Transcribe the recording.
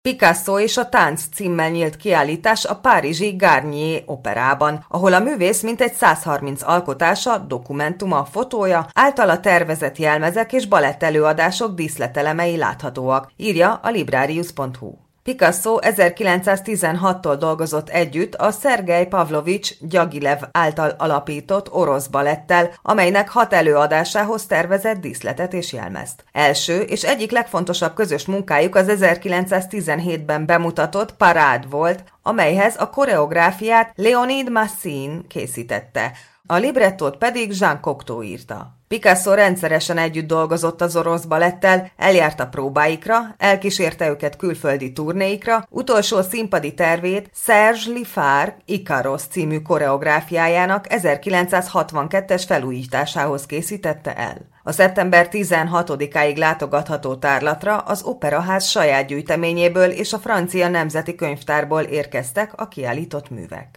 Picasso és a tánc címmel nyílt kiállítás a párizsi Garnier operában, ahol a művész mintegy 130 alkotása, dokumentuma, fotója, általa tervezett jelmezek és balett előadások díszletelemei láthatóak, írja a librarius.hu. Picasso 1916-tól dolgozott együtt a Szergej Pavlovics Gyagilev által alapított orosz balettel, amelynek 6 előadásához tervezett díszletet és jelmezt. Első és egyik legfontosabb közös munkájuk az 1917-ben bemutatott Parád volt, amelyhez a koreográfiát Leonid Massin készítette, a librettót pedig Jean Cocteau írta. Picasso rendszeresen együtt dolgozott az orosz balettel, eljárt a próbáikra, elkísérte őket külföldi turnéikra, utolsó színpadi tervét Serge Lifar Ikaros című koreográfiájának 1962-es felújításához készítette el. A szeptember 16-áig látogatható tárlatra az Operaház saját gyűjteményéből és a Francia Nemzeti Könyvtárból érkeztek a kiállított művek.